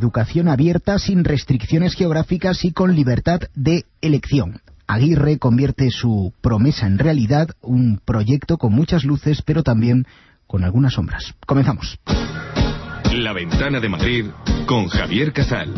educación abierta, sin restricciones geográficas y con libertad de elección. Aguirre convierte su promesa en realidad, un proyecto con muchas luces, pero también con algunas sombras. Comenzamos. La Ventana de Madrid con Javier Casal.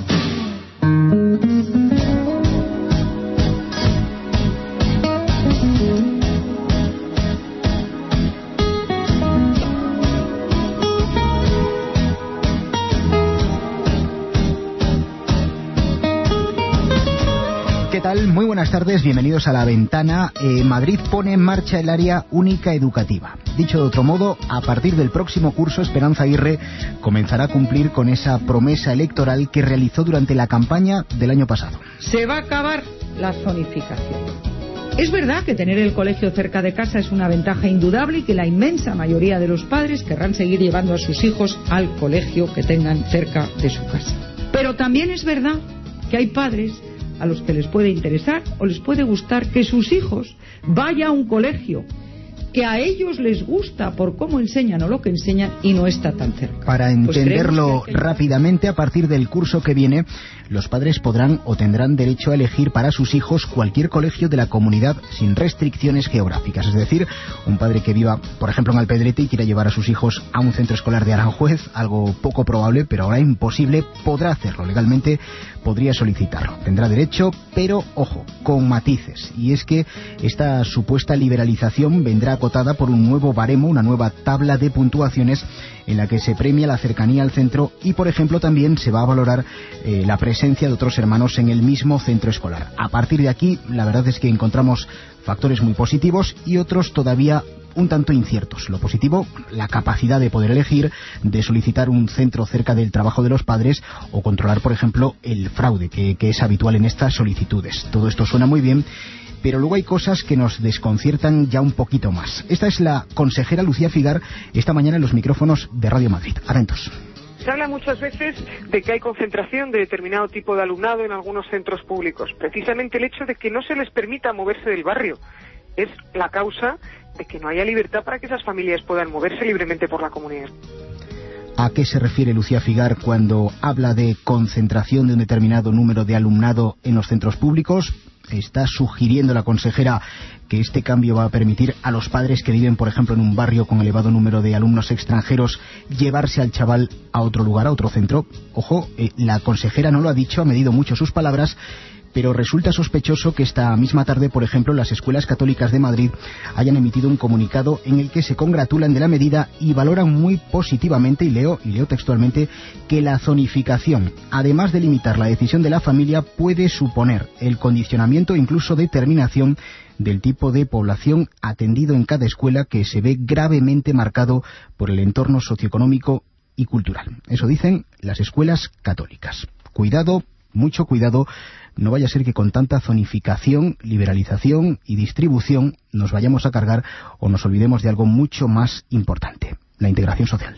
¿Qué tal? Muy buenas tardes, bienvenidos a La Ventana. Madrid pone en marcha el área única educativa. Dicho de otro modo, a partir del próximo curso, Esperanza Aguirre comenzará a cumplir con esa promesa electoral que realizó durante la campaña del año pasado. Se va a acabar la zonificación. Es verdad que tener el colegio cerca de casa es una ventaja indudable y que la inmensa mayoría de los padres querrán seguir llevando a sus hijos al colegio que tengan cerca de su casa. Pero también es verdad que hay padres a los que les puede interesar o les puede gustar que sus hijos vayan a un colegio que a ellos les gusta por cómo enseñan o lo que enseñan y no está tan cerca. Para entenderlo rápidamente, a partir del curso que viene, los padres podrán o tendrán derecho a elegir para sus hijos cualquier colegio de la comunidad sin restricciones geográficas. Es decir, un padre que viva, por ejemplo, en Alpedrete y quiera llevar a sus hijos a un centro escolar de Aranjuez, algo poco probable, pero ahora imposible, podrá hacerlo. Legalmente podría solicitarlo. Tendrá derecho, pero, ojo, con matices. Y es que esta supuesta liberalización vendrá acotada por un nuevo baremo, una nueva tabla de puntuaciones en la que se premia la cercanía al centro y, por ejemplo, también se va a valorar la presencia de otros hermanos en el mismo centro escolar. A partir de aquí, la verdad es que encontramos factores muy positivos y otros todavía un tanto inciertos. Lo positivo, la capacidad de poder elegir, de solicitar un centro cerca del trabajo de los padres o controlar, por ejemplo, el fraude que es habitual en estas solicitudes. Todo esto suena muy bien, pero luego hay cosas que nos desconciertan ya un poquito más. Esta es la consejera Lucía Figar esta mañana en los micrófonos de Radio Madrid. Atentos. Se habla muchas veces de que hay concentración de determinado tipo de alumnado en algunos centros públicos. Precisamente el hecho de que no se les permita moverse del barrio es la causa de que no haya libertad para que esas familias puedan moverse libremente por la comunidad. ¿A qué se refiere Lucía Figar cuando habla de concentración de un determinado número de alumnado en los centros públicos? ¿Está sugiriendo la consejera que este cambio va a permitir a los padres que viven, por ejemplo, en un barrio con elevado número de alumnos extranjeros, llevarse al chaval a otro lugar, a otro centro? Ojo, la consejera no lo ha dicho, ha medido mucho sus palabras, pero resulta sospechoso que esta misma tarde, por ejemplo, las escuelas católicas de Madrid hayan emitido un comunicado en el que se congratulan de la medida y valoran muy positivamente, y leo textualmente, que la zonificación, además de limitar la decisión de la familia, puede suponer el condicionamiento e incluso determinación del tipo de población atendido en cada escuela, que se ve gravemente marcado por el entorno socioeconómico y cultural. Eso dicen las escuelas católicas. Cuidado, mucho cuidado, no vaya a ser que con tanta zonificación, liberalización y distribución nos vayamos a cargar o nos olvidemos de algo mucho más importante: la integración social.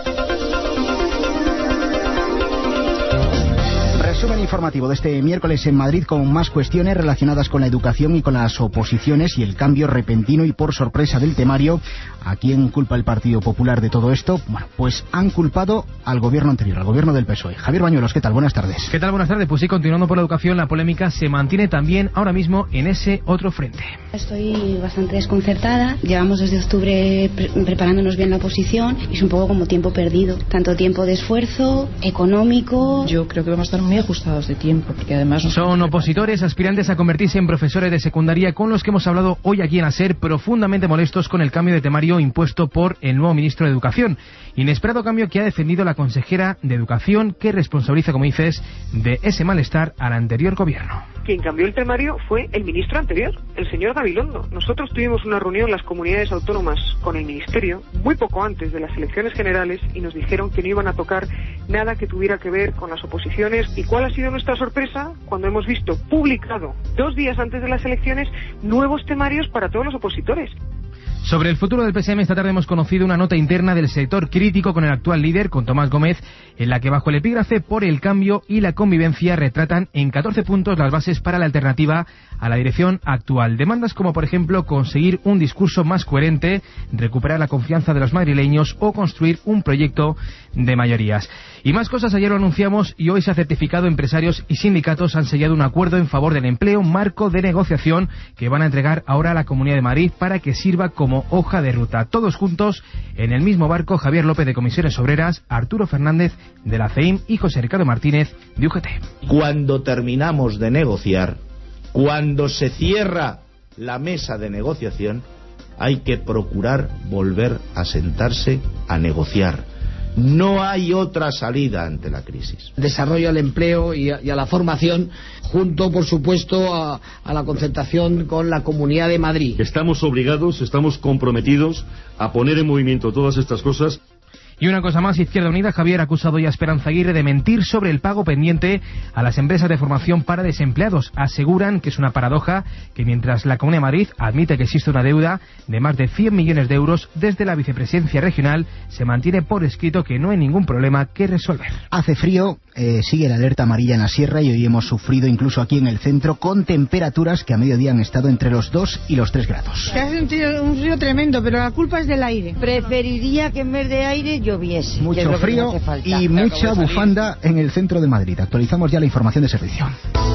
Resumen informativo de este miércoles en Madrid con más cuestiones relacionadas con la educación y con las oposiciones y el cambio repentino y por sorpresa del temario. ¿A quién culpa el Partido Popular de todo esto? Bueno, pues han culpado al gobierno anterior, al gobierno del PSOE. Javier Bañuelos, ¿qué tal? Buenas tardes. ¿Qué tal? Buenas tardes. Pues sí, continuando por la educación, la polémica se mantiene también ahora mismo en ese otro frente. Estoy bastante desconcertada. Llevamos desde octubre preparándonos bien la oposición y es un poco como tiempo perdido. Tanto tiempo de esfuerzo, económico. Yo creo que vamos a estar muy ajustados de tiempo, porque además... Son opositores aspirantes a convertirse en profesores de secundaria con los que hemos hablado hoy aquí en SER, profundamente molestos con el cambio de temario impuesto por el nuevo ministro de Educación. Inesperado cambio que ha defendido la consejera de Educación, que responsabiliza, como dices, de ese malestar al anterior gobierno. Quien cambió el temario fue el ministro anterior, el señor Gabilondo. Nosotros tuvimos una reunión en las comunidades autónomas con el ministerio muy poco antes de las elecciones generales y nos dijeron que no iban a tocar nada que tuviera que ver con las oposiciones. ¿Y cuál ha sido nuestra sorpresa? Cuando hemos visto publicado 2 días antes de las elecciones nuevos temarios para todos los opositores. Sobre el futuro del PSM, esta tarde hemos conocido una nota interna del sector crítico con el actual líder, con Tomás Gómez, en la que bajo el epígrafe por el cambio y la convivencia retratan en 14 puntos las bases para la alternativa a la dirección actual. Demandas como, por ejemplo, conseguir un discurso más coherente, recuperar la confianza de los madrileños o construir un proyecto de mayorías. Y más cosas, ayer lo anunciamos y hoy se ha certificado. Empresarios y sindicatos han sellado un acuerdo en favor del empleo, marco de negociación que van a entregar ahora a la Comunidad de Madrid para que sirva como hoja de ruta. Todos juntos en el mismo barco, Javier López de Comisiones Obreras, Arturo Fernández de la CEIM y José Ricardo Martínez de UGT. Cuando terminamos de negociar, cuando se cierra la mesa de negociación, hay que procurar volver a sentarse a negociar. No hay otra salida ante la crisis. Desarrollo al empleo y a la formación, junto, por supuesto, a la concertación con la Comunidad de Madrid. Estamos obligados, estamos comprometidos a poner en movimiento todas estas cosas. Y una cosa más, Izquierda Unida, Javier, ha acusado ya a Esperanza Aguirre de mentir sobre el pago pendiente a las empresas de formación para desempleados. Aseguran que es una paradoja que mientras la Comunidad de Madrid admite que existe una deuda de más de 100 millones de euros, desde la vicepresidencia regional se mantiene por escrito que no hay ningún problema que resolver. Hace frío, sigue la alerta amarilla en la sierra y hoy hemos sufrido incluso aquí en el centro con temperaturas que a mediodía han estado entre los 2 y los 3 grados. Se hace un frío tremendo, pero la culpa es del aire. Preferiría que en vez de aire lloviese. Mucho frío y mucha bufanda en el centro de Madrid. Actualizamos ya la información de servicio.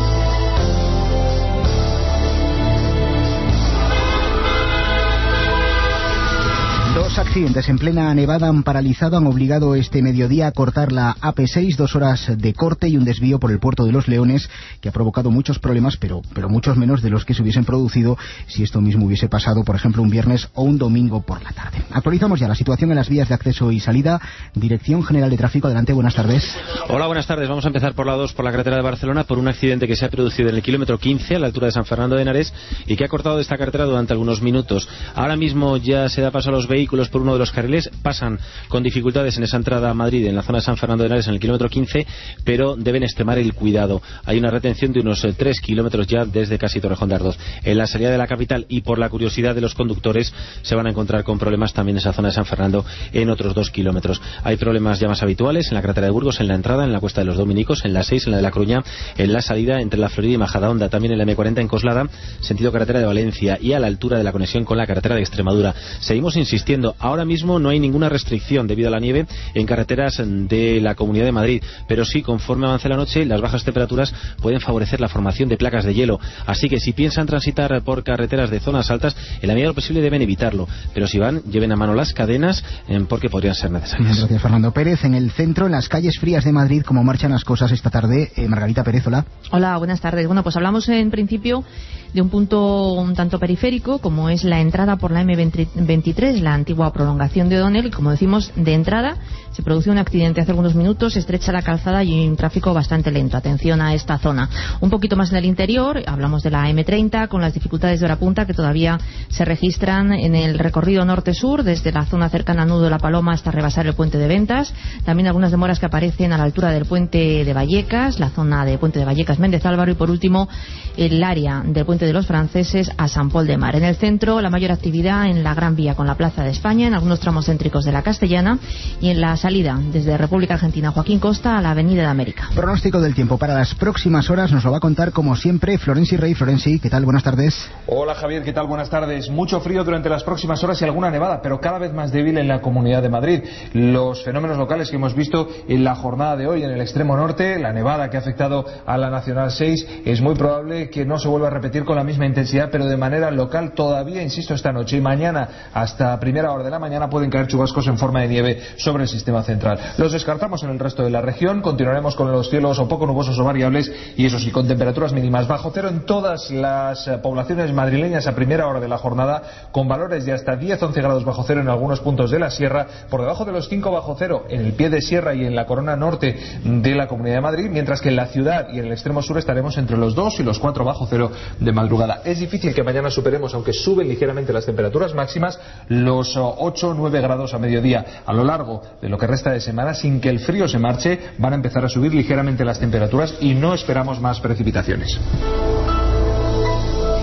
Dos accidentes en plena Nevada han paralizado, han obligado este mediodía a cortar la AP6, 2 horas de corte y un desvío por el puerto de Los Leones, que ha provocado muchos problemas, pero muchos menos de los que se hubiesen producido si esto mismo hubiese pasado, por ejemplo, un viernes o un domingo por la tarde. Actualizamos ya la situación en las vías de acceso y salida. Dirección General de Tráfico, adelante, buenas tardes. Hola, buenas tardes. Vamos a empezar por la 2, por la carretera de Barcelona, por un accidente que se ha producido en el kilómetro 15, a la altura de San Fernando de Henares, y que ha cortado esta carretera durante algunos minutos. Ahora mismo ya se da paso a los vehículos por uno de los carriles, pasan con dificultades en esa entrada a Madrid, en la zona de San Fernando de Henares, en el kilómetro 15, pero deben extremar el cuidado. Hay una retención de unos 3 kilómetros ya desde casi Torrejón de Ardoz. En la salida de la capital, y por la curiosidad de los conductores, se van a encontrar con problemas también en esa zona de San Fernando en otros 2 kilómetros. Hay problemas ya más habituales en la carretera de Burgos, en la entrada, en la Cuesta de los Dominicos, en la 6, en la de La Coruña, en la salida entre la Florida y Majadahonda, también en la M40 en Coslada, sentido carretera de Valencia, y a la altura de la conexión con la carretera de Extremadura. Seguimos insistiendo, ahora mismo no hay ninguna restricción debido a la nieve en carreteras de la Comunidad de Madrid, pero sí, conforme avance la noche, las bajas temperaturas pueden favorecer la formación de placas de hielo, así que si piensan transitar por carreteras de zonas altas, en la medida de lo posible deben evitarlo, pero si van, lleven a mano las cadenas porque podrían ser necesarias. Gracias, Fernando Pérez. En el centro, en las calles frías de Madrid, ¿cómo marchan las cosas esta tarde? Margarita Pérez, hola. Hola, buenas tardes. Bueno, pues hablamos en principio de un punto un tanto periférico, como es la entrada por la M23, la antigua prolongación de O'Donnell, y como decimos, de entrada se produce un accidente hace algunos minutos, se estrecha la calzada y hay un tráfico bastante lento. Atención a esta zona. Un poquito más en el interior, hablamos de la M30, con las dificultades de hora punta que todavía se registran en el recorrido norte-sur, desde la zona cercana a Nudo de la Paloma hasta rebasar el puente de Ventas. También algunas demoras que aparecen a la altura del puente de Vallecas, la zona de puente de Vallecas Méndez Álvaro, y por último el área del puente de los Franceses a San Pol de Mar. En el centro, la mayor actividad en la Gran Vía con la Plaza de España, en algunos tramos céntricos de la Castellana, y en la salida desde República Argentina Joaquín Costa a la Avenida de América. Pronóstico del tiempo para las próximas horas nos lo va a contar, como siempre, Florenci Rey. Florenci, ¿qué tal? Buenas tardes. Hola, Javier, ¿qué tal? Buenas tardes. Mucho frío durante las próximas horas y alguna nevada, pero cada vez más débil en la Comunidad de Madrid. Los fenómenos locales que hemos visto en la jornada de hoy en el extremo norte, la nevada que ha afectado a la Nacional 6, es muy probable que no se vuelva a repetir con la misma intensidad, pero de manera local todavía, insisto, esta noche y mañana hasta primera hora de la mañana pueden caer chubascos en forma de nieve sobre el sistema central. Los descartamos en el resto de la región. Continuaremos con los cielos o poco nubosos o variables, y eso sí, con temperaturas mínimas bajo cero en todas las poblaciones madrileñas a primera hora de la jornada, con valores de hasta 10-11 grados bajo cero en algunos puntos de la sierra, por debajo de los 5 bajo cero en el pie de sierra y en la corona norte de la Comunidad de Madrid, mientras que en la ciudad y en el extremo sur estaremos entre los 2 y los 4 bajo cero de madrugada. Es difícil que mañana superemos, aunque suben ligeramente las temperaturas máximas, los 8-9 grados a mediodía. A lo largo de lo que resta de semana, sin que el frío se marche, van a empezar a subir ligeramente las temperaturas y no esperamos más precipitaciones.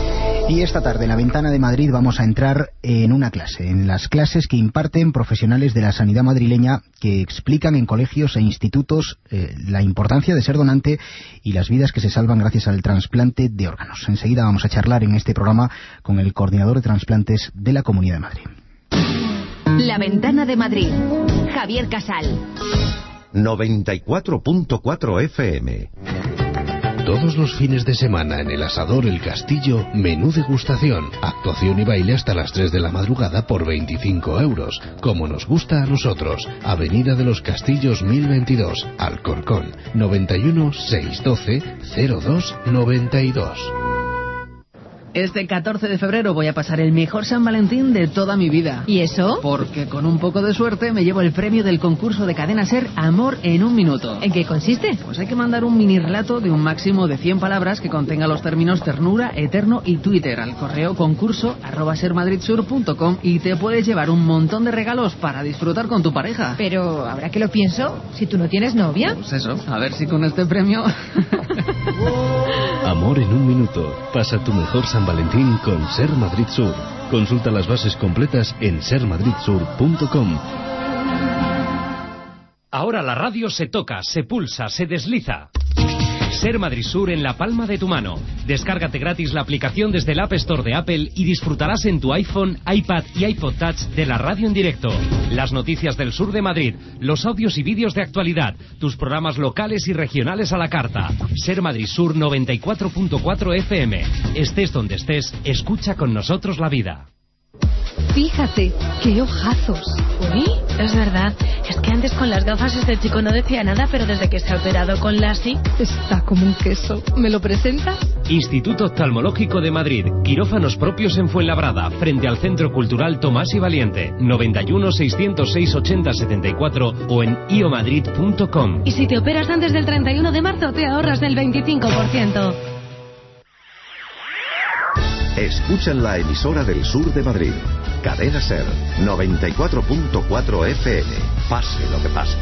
Y esta tarde en la Ventana de Madrid vamos a entrar en una clase, en las clases que imparten profesionales de la sanidad madrileña que explican en colegios e institutos la importancia de ser donante y las vidas que se salvan gracias al trasplante de órganos. Enseguida vamos a charlar en este programa con el coordinador de trasplantes de la Comunidad de Madrid. La Ventana de Madrid, Javier Casal. 94.4 FM. Todos los fines de semana en el Asador El Castillo, menú degustación, actuación y baile hasta las 3 de la madrugada por 25 euros, como nos gusta a nosotros. Avenida de los Castillos 1022, Alcorcón, 91 612 02 92. Este 14 de febrero voy a pasar el mejor San Valentín de toda mi vida. ¿Y eso? Porque con un poco de suerte me llevo el premio del concurso de Cadena SER Amor en un minuto. ¿En qué consiste? Pues hay que mandar un mini relato de un máximo de 100 palabras que contenga los términos ternura, eterno y Twitter al correo concurso@sermadridsur.com y te puedes llevar un montón de regalos para disfrutar con tu pareja. Pero ahora que lo pienso, si tú no tienes novia. Pues eso, a ver si con este premio... Amor en un minuto. Pasa tu mejor San Valentín con Ser Madrid Sur. Consulta las bases completas en sermadridsur.com. Ahora la radio se toca, se pulsa, se desliza. Ser Madrid Sur en la palma de tu mano. Descárgate gratis la aplicación desde el App Store de Apple y disfrutarás en tu iPhone, iPad y iPod Touch de la radio en directo. Las noticias del sur de Madrid, los audios y vídeos de actualidad, tus programas locales y regionales a la carta. Ser Madrid Sur 94.4 FM. Estés donde estés, escucha con nosotros la vida. Fíjate, qué ojazos. Uy, es verdad. Es que antes con las gafas este chico no decía nada, pero desde que se ha operado con LASIK... Está como un queso. ¿Me lo presentas? Instituto Oftalmológico de Madrid. Quirófanos propios en Fuenlabrada, frente al Centro Cultural Tomás y Valiente. 91 606 80 74 o en iomadrid.com. Y si te operas antes del 31 de marzo, te ahorras del 25%. Escuchan la emisora del sur de Madrid. Cadena SER 94.4 FM. Pase lo que pase.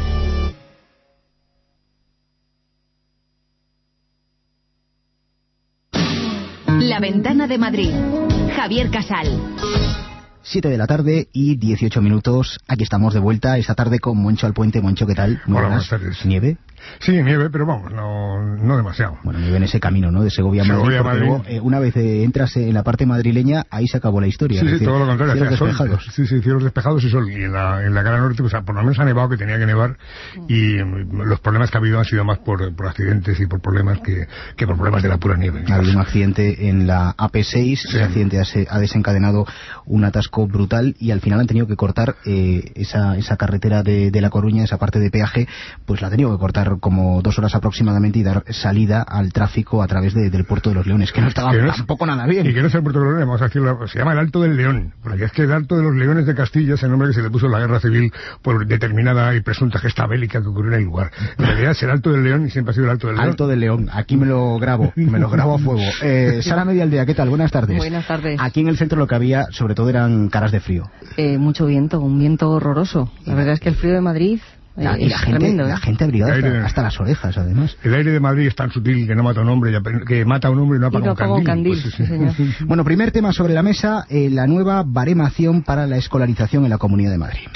La Ventana de Madrid, Javier Casal. 7 de la tarde y 18 minutos. Aquí estamos de vuelta esta tarde con Moncho Alpuente. Moncho, ¿qué tal? Hola, buenas tardes. ¿Nieve? Sí, nieve, pero vamos, no demasiado. Bueno, nieve en ese camino, ¿no? De Segovia a Madrid. Porque luego, una vez entras en la parte madrileña, ahí se acabó la historia. Sí, sí, todo lo contrario. Cielos despejados. Sí, cielos despejados y sol. Y en la cara norte, pues por lo menos ha nevado, que tenía que nevar. Y los problemas que ha habido han sido más por accidentes y por problemas que por problemas de la pura nieve. Ha habido un accidente en la AP6. Sí. Ese accidente ha desencadenado un atasco brutal y al final han tenido que cortar esa carretera de La Coruña, esa parte de peaje, pues la han tenido que cortar como 2 horas aproximadamente y dar salida al tráfico a través del Puerto de los Leones, que no estaba tampoco nada bien. Y que no es el Puerto de los Leones, vamos a decirlo, se llama el Alto del León, porque es que el Alto de los Leones de Castilla es el nombre que se le puso en la guerra civil por determinada y presunta gesta bélica que ocurrió en el lugar. En realidad es el Alto del León y siempre ha sido el Alto del León. Alto del León, aquí me lo grabo a fuego. Sara Medialdea, ¿qué tal? Buenas tardes. Buenas tardes. Aquí en el centro lo que había, sobre todo, eran caras de frío. Mucho viento, un viento horroroso. La verdad es que el frío de Madrid... y la gente abrigada hasta las orejas, además. El aire de Madrid es tan sutil que no mata a un hombre, que mata a un hombre y no apaga un candil. Pues sí, señor. Bueno, primer tema sobre la mesa, la nueva baremación para la escolarización en la Comunidad de Madrid.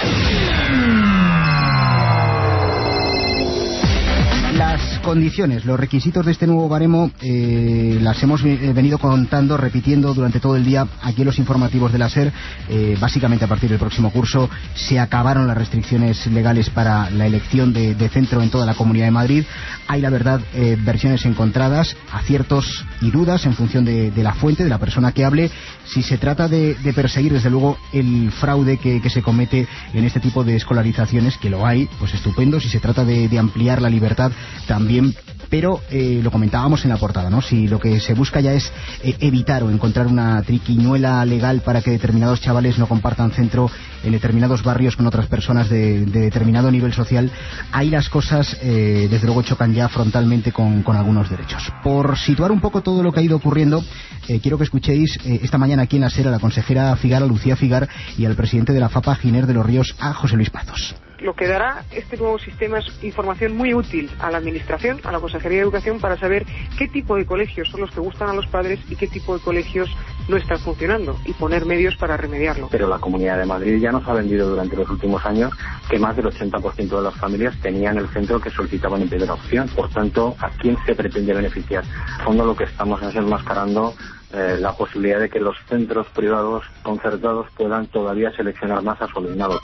Las condiciones, los requisitos de este nuevo baremo las hemos venido contando, repitiendo durante todo el día aquí en los informativos de la SER. Básicamente a partir del próximo curso se acabaron las restricciones legales para la elección de centro en toda la Comunidad de Madrid. Hay, la verdad, versiones encontradas, aciertos y dudas en función de la fuente, de la persona que hable. Si se trata de perseguir, desde luego, el fraude que se comete en este tipo de escolarizaciones, que lo hay, pues estupendo. Si se trata de ampliar la libertad, también. Pero lo comentábamos en la portada, ¿no? Si lo que se busca ya es evitar o encontrar una triquiñuela legal para que determinados chavales no compartan centro en determinados barrios con otras personas de determinado nivel social, ahí las cosas desde luego chocan ya frontalmente con algunos derechos. Por situar un poco todo lo que ha ido ocurriendo, quiero que escuchéis esta mañana aquí en la SER a la consejera Figar, a Lucía Figar, y al presidente de la FAPA, Giner de los Ríos, a José Luis Pazos. lo que dará este nuevo sistema es información muy útil a la Administración, a la Consejería de Educación, para saber qué tipo de colegios son los que gustan a los padres y qué tipo de colegios no están funcionando, y poner medios para remediarlo. Pero la Comunidad de Madrid ya nos ha vendido durante los últimos años que más del 80% de las familias tenían el centro que solicitaban en primera opción. Por tanto, ¿a quién se pretende beneficiar? En fondo, lo que estamos es enmascarando la posibilidad de que los centros privados concertados puedan todavía seleccionar más a su alumnado.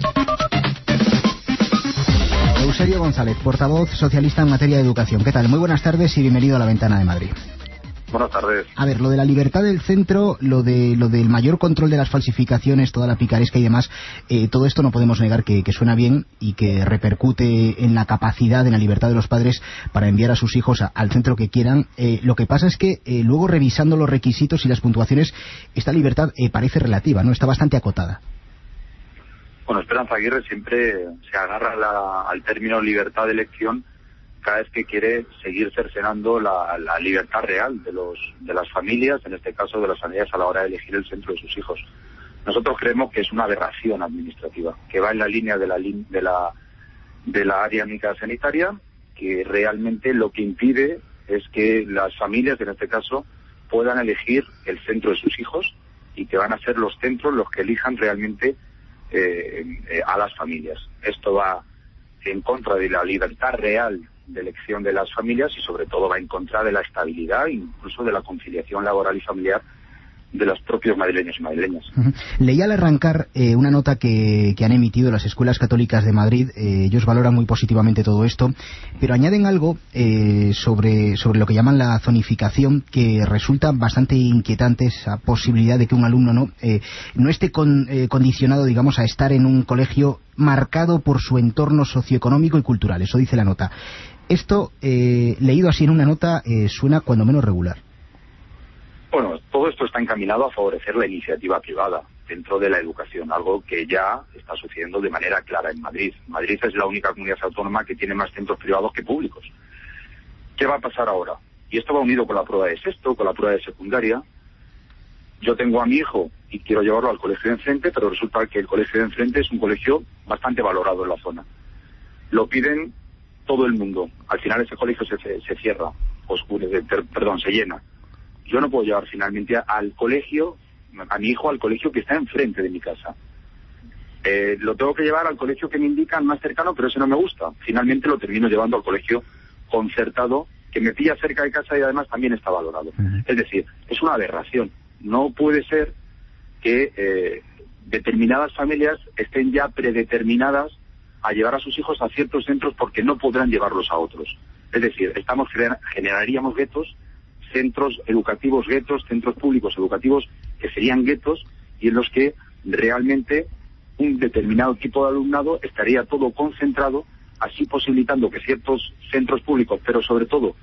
Eusebio González, portavoz socialista en materia de educación. ¿Qué tal? Muy buenas tardes y bienvenido a La Ventana de Madrid. Buenas tardes. A ver, lo de la libertad del centro, lo del mayor control de las falsificaciones, toda la picaresca y demás, todo esto no podemos negar que suena bien y que repercute en la capacidad, en la libertad de los padres para enviar a sus hijos al centro que quieran. Lo que pasa es que luego, revisando los requisitos y las puntuaciones, esta libertad parece relativa, ¿no? Está bastante acotada. Bueno, Esperanza Aguirre siempre se agarra al término libertad de elección cada vez que quiere seguir cercenando la libertad real de las familias, en este caso de las familias, a la hora de elegir el centro de sus hijos. Nosotros creemos que es una aberración administrativa, que va en la línea de la área microsanitaria sanitaria, que realmente lo que impide es que las familias, en este caso, puedan elegir el centro de sus hijos, y que van a ser los centros los que elijan realmente a las familias. Esto va en contra de la libertad real de elección de las familias, y sobre todo va en contra de la estabilidad, incluso de la conciliación laboral y familiar de los propios madrileños y madrileñas. Leí al arrancar una nota que han emitido las escuelas católicas de Madrid. Ellos valoran muy positivamente todo esto, pero añaden algo sobre lo que llaman la zonificación, que resulta bastante inquietante, esa posibilidad de que un alumno no esté condicionado, digamos, a estar en un colegio marcado por su entorno socioeconómico y cultural. Eso dice la nota. Esto, leído así en una nota, suena cuando menos regular. Bueno, todo esto está encaminado a favorecer la iniciativa privada dentro de la educación, algo que ya está sucediendo de manera clara en Madrid. Madrid es la única comunidad autónoma que tiene más centros privados que públicos. ¿Qué va a pasar ahora? Y esto va unido con la prueba de sexto, con la prueba de secundaria. Yo tengo a mi hijo y quiero llevarlo al colegio de enfrente, pero resulta que el colegio de enfrente es un colegio bastante valorado en la zona. Lo piden todo el mundo. Al final ese colegio se cierra, se llena. Yo no puedo llevar finalmente a mi hijo al colegio que está enfrente de mi casa. Lo tengo que llevar al colegio que me indican más cercano, pero ese no me gusta. Finalmente lo termino llevando al colegio concertado, que me pilla cerca de casa y además también está valorado. Es decir, es una aberración. No puede ser que determinadas familias estén ya predeterminadas a llevar a sus hijos a ciertos centros porque no podrán llevarlos a otros. Es decir, generaríamos guetos, centros educativos guetos, centros públicos educativos que serían guetos, y en los que realmente un determinado tipo de alumnado estaría todo concentrado, así posibilitando que ciertos centros públicos, pero sobre todo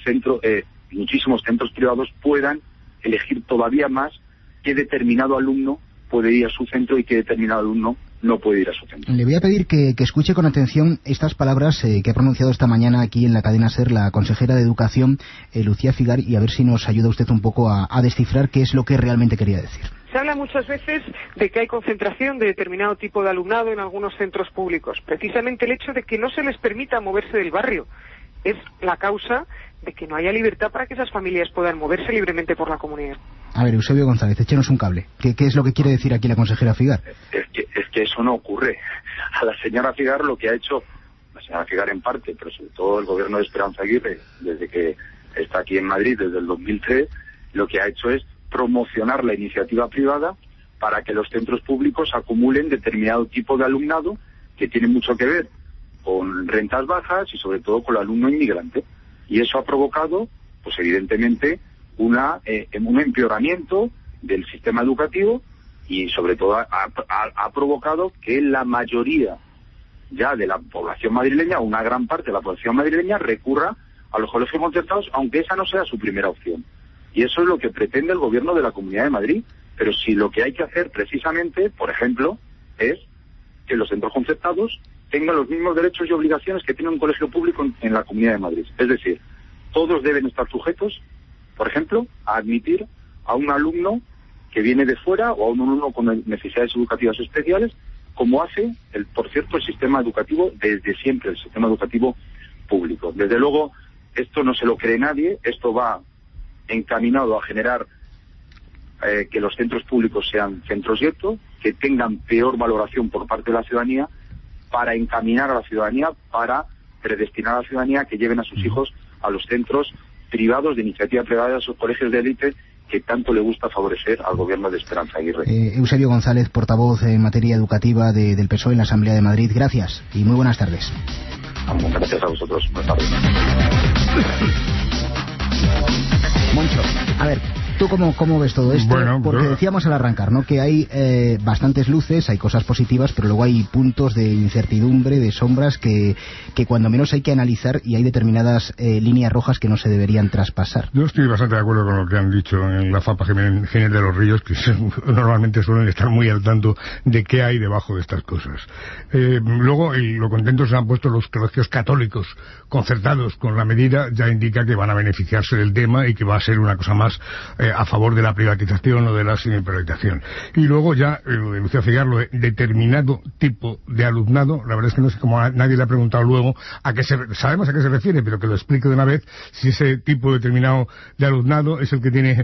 muchísimos centros privados, puedan elegir todavía más qué determinado alumno puede ir a su centro y qué determinado alumno no puede ir a su centro. Le voy a pedir que escuche con atención estas palabras que ha pronunciado esta mañana aquí en la cadena SER la consejera de Educación, Lucía Figar, y a ver si nos ayuda usted un poco a descifrar qué es lo que realmente quería decir. Se habla muchas veces de que hay concentración de determinado tipo de alumnado en algunos centros públicos. Precisamente el hecho de que no se les permita moverse del barrio es la causa de que no haya libertad para que esas familias puedan moverse libremente por la comunidad. A ver, Eusebio González, échenos un cable. ¿Qué es lo que quiere decir aquí la consejera Figar? Es que eso no ocurre. A la señora Figar lo que ha hecho, la señora Figar en parte, pero sobre todo el gobierno de Esperanza Aguirre, desde que está aquí en Madrid, desde el 2003, lo que ha hecho es promocionar la iniciativa privada para que los centros públicos acumulen determinado tipo de alumnado que tiene mucho que ver con rentas bajas y sobre todo con el alumno inmigrante. Y eso ha provocado, pues evidentemente, un empeoramiento del sistema educativo, y sobre todo ha provocado que la mayoría ya de la población madrileña, una gran parte de la población madrileña, recurra a los colegios concertados, aunque esa no sea su primera opción. Y eso es lo que pretende el gobierno de la Comunidad de Madrid. Pero si lo que hay que hacer precisamente, por ejemplo, es que los centros concertados tengan los mismos derechos y obligaciones que tiene un colegio público en la Comunidad de Madrid. Es decir, todos deben estar sujetos, por ejemplo, a admitir a un alumno que viene de fuera o a un alumno con necesidades educativas especiales como hace, por cierto, el sistema educativo desde siempre, el sistema educativo público. Desde luego, esto no se lo cree nadie, esto va encaminado a generar que los centros públicos sean centros gueto, que tengan peor valoración por parte de la ciudadanía, para encaminar a la ciudadanía, para predestinar a la ciudadanía que lleven a sus hijos a los centros privados, de iniciativa privada, a esos colegios de élite que tanto le gusta favorecer al gobierno de Esperanza Aguirre. Eusebio González, portavoz en materia educativa del PSOE en la Asamblea de Madrid, gracias y muy buenas tardes. Gracias a vosotros. Buenas tardes. Moncho, a ver, ¿tú cómo ves todo esto? Bueno, porque decíamos al arrancar, ¿no?, que hay bastantes luces, hay cosas positivas, pero luego hay puntos de incertidumbre, de sombras que cuando menos hay que analizar, y hay determinadas líneas rojas que no se deberían traspasar. Yo estoy bastante de acuerdo con lo que han dicho en la FAPA Jiménez de los Ríos, que normalmente suelen estar muy al tanto de qué hay debajo de estas cosas. Luego, lo contentos se han puesto los colegios católicos concertados con la medida, ya indica que van a beneficiarse del tema y que va a ser una cosa más a favor de la privatización o de la semiprivatización. Y luego ya, de Lucía Figarlo, determinado tipo de alumnado, la verdad es que no sé cómo nadie le ha preguntado luego sabemos a qué se refiere, pero que lo explique de una vez, si ese tipo determinado de alumnado es el que tiene